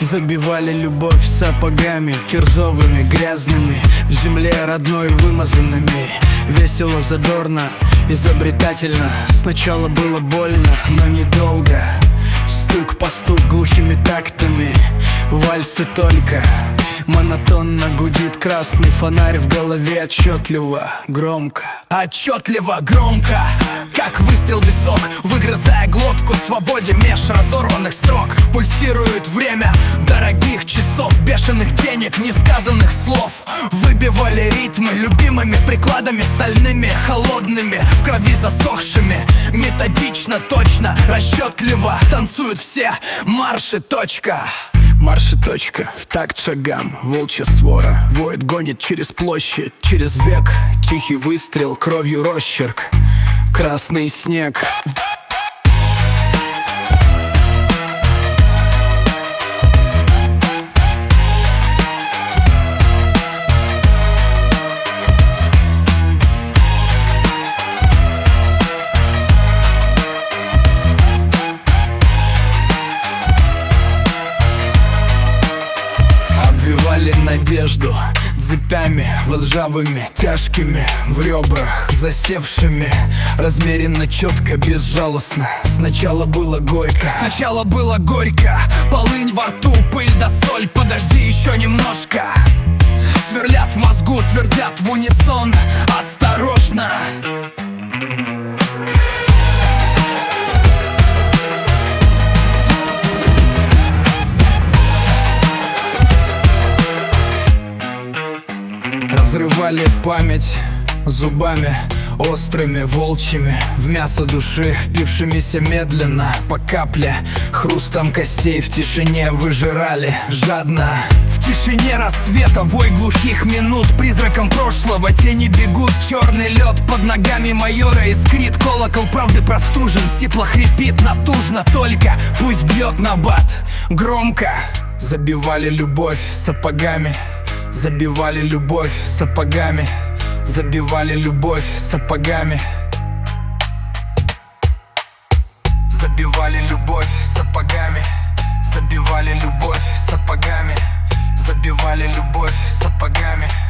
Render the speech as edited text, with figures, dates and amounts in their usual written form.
Забивали любовь сапогами кирзовыми, грязными, в земле родной вымазанными. Весело, задорно, изобретательно. Сначала было больно, но недолго. Стук по стук глухими тактами, вальсы только. Монотонно гудит красный фонарь в голове. Отчетливо, громко. Отчетливо, громко, как выстрел висок, выгрызая глотку свободе меж разорванных строк. Пульсирует время дорогих часов, бешеных денег, несказанных слов. Выбивали ритмы любимыми прикладами стальными, холодными, в крови засохшими. Методично, точно, расчетливо танцуют все марши, точка. Марш и точка, в такт шагам. Волчья свора воет, гонит через площадь, через век. Тихий выстрел, кровью росчерк, красный снег. Обвивали надежду цепями лжавыми, тяжкими в ребрах, засевшими. Размеренно, четко, безжалостно. Сначала было горько. Сначала было горько, полынь во рту, пыль да соль. Подожди еще немножко. Сверлят в мозгу, твердят в унисон. Осторожно. Разрывали память зубами острыми, волчьими, в мясо души, впившимися медленно, по капле. Хрустом костей в тишине выжирали жадно. В тишине рассвета, вой глухих минут, призраком прошлого тени бегут. Черный лед под ногами майора искрит. Колокол правды простужен, сипло хрипит натужно. Только пусть бьет набат громко. Забивали любовь сапогами. Забивали любовь сапогами. Забивали любовь сапогами. Забивали любовь сапогами. Забивали любовь сапогами. Забивали любовь сапогами.